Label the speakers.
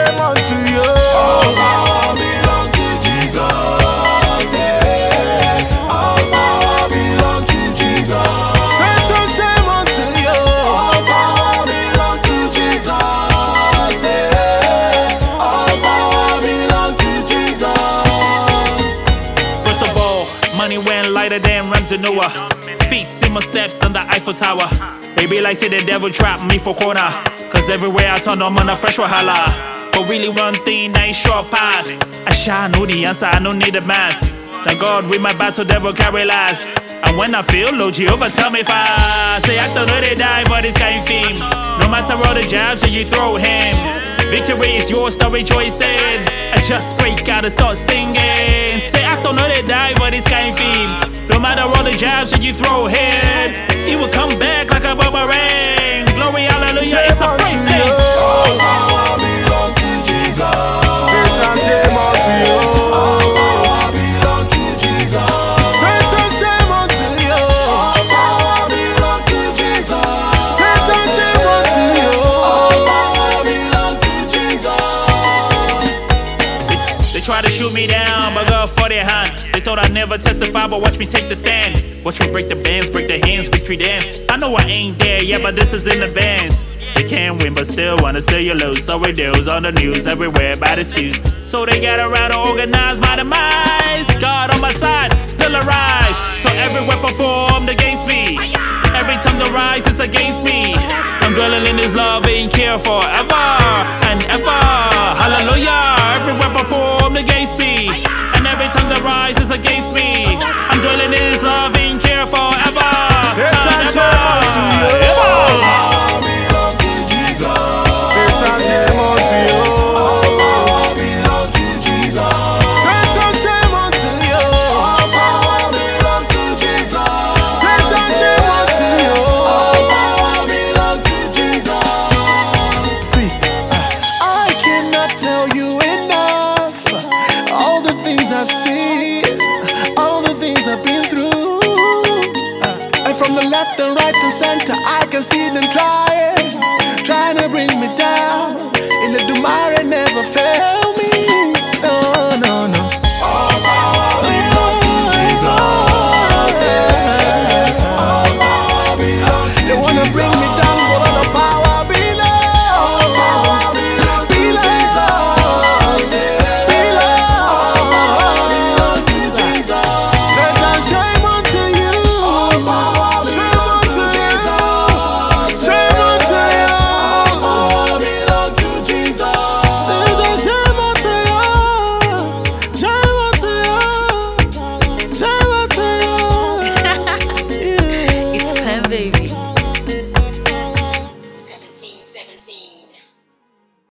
Speaker 1: shame unto you.
Speaker 2: All power belong to Jesus. Yeah. All power belong to Jesus.
Speaker 1: Satan, shame unto you.
Speaker 2: All power belong to Jesus. Yeah. All power belong to Jesus.
Speaker 3: First of all, money went lighter than Ramsey Noah. Feet see my steps than the Eiffel Tower. They be like say the devil trapped me for corner. Cause everywhere I turn I'm on a fresh wahala. But really one thing I ain't short pass. I shall know the answer, I don't need a mask. Now God with my battle, devil carry last. And when I feel low, Jehovah tell me fast. Say I don't know they die, but it's kind of theme. No matter all the jabs that you throw him, victory is yours, start rejoicing. I just break out and start singing. Say I don't know they die, but it's kind of theme. No matter all the jabs that you throw him, he will come back like a boomerang. Glory, hallelujah, it's a praise thing.
Speaker 2: All power belong to Jesus.
Speaker 1: Satan, shame unto you.
Speaker 2: All power belong to Jesus.
Speaker 1: Satan, shame unto you.
Speaker 2: All power belong to Jesus.
Speaker 1: Satan, shame unto you.
Speaker 2: All power belong to Jesus.
Speaker 3: They try to shoot me down, but God for their hand. They thought I'd never testify, but watch me take the stand. Watch me break the bands, break the hands, victory dance. I know I ain't there yet, but this is in advance. They can't win, but still wanna sell your lows. So it deals on the news everywhere about excuse. So they got around to organize my demise. God on my side, still alive. So every weapon formed against me, every time the rise is against me. I'm dwelling in His love and care forever and ever. Hallelujah. Every weapon formed against me, and every time the rise is against me. I'm dwelling in His love and care forever.
Speaker 1: Satan,
Speaker 3: and
Speaker 1: shame unto you.
Speaker 2: All power belong to Jesus.
Speaker 1: Satan, shame unto you.
Speaker 2: All power belong to Jesus.
Speaker 1: Satan, shame unto you.
Speaker 2: All power belong to Jesus.
Speaker 1: Satan, shame unto you.
Speaker 2: All power belong to Jesus.
Speaker 1: See, I cannot tell you enough. All the things I've seen, all the things I've been through. And from the left and right and center, I can see them try.